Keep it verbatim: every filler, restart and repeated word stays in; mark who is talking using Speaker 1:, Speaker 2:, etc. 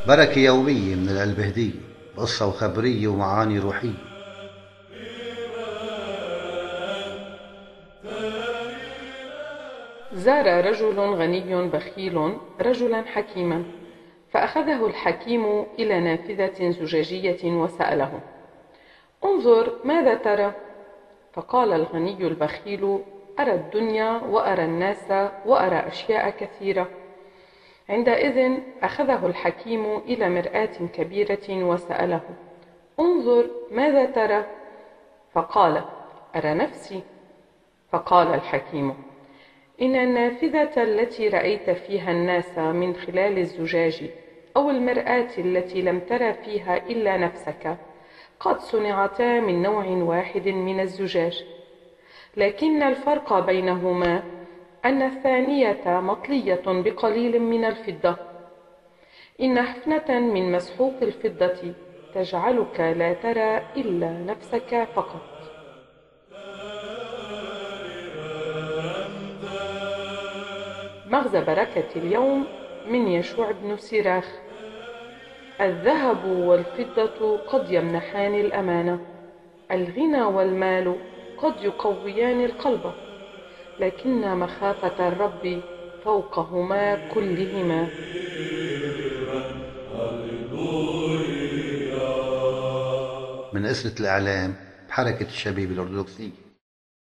Speaker 1: بركة يومية من القلب هدية، بقصة وخبرية ومعاني روحية.
Speaker 2: زار رجل غني بخيل رجلا حكيما، فأخذه الحكيم إلى نافذة زجاجية وسأله: انظر ماذا ترى؟ فقال الغني البخيل: أرى الدنيا وأرى الناس وأرى أشياء كثيرة. عندئذ أخذه الحكيم إلى مرآة كبيرة وسأله: انظر ماذا ترى؟ فقال: أرى نفسي. فقال الحكيم: إن النافذة التي رأيت فيها الناس من خلال الزجاج، أو المرآة التي لم تر فيها إلا نفسك، قد صنعتا من نوع واحد من الزجاج، لكن الفرق بينهما أن الثانية مطلية بقليل من الفضة. إن حفنة من مسحوق الفضة تجعلك لا ترى إلا نفسك فقط. مغزى بركة اليوم من يشوع بن سراخ: الذهب والفضة قد يمنحان الأمانة، الغنى والمال قد يقويان القلب، لكن مخافة الرب فوقهما كلهما.
Speaker 1: من أسرة الإعلام بحركة الشباب الأرثوذكسية.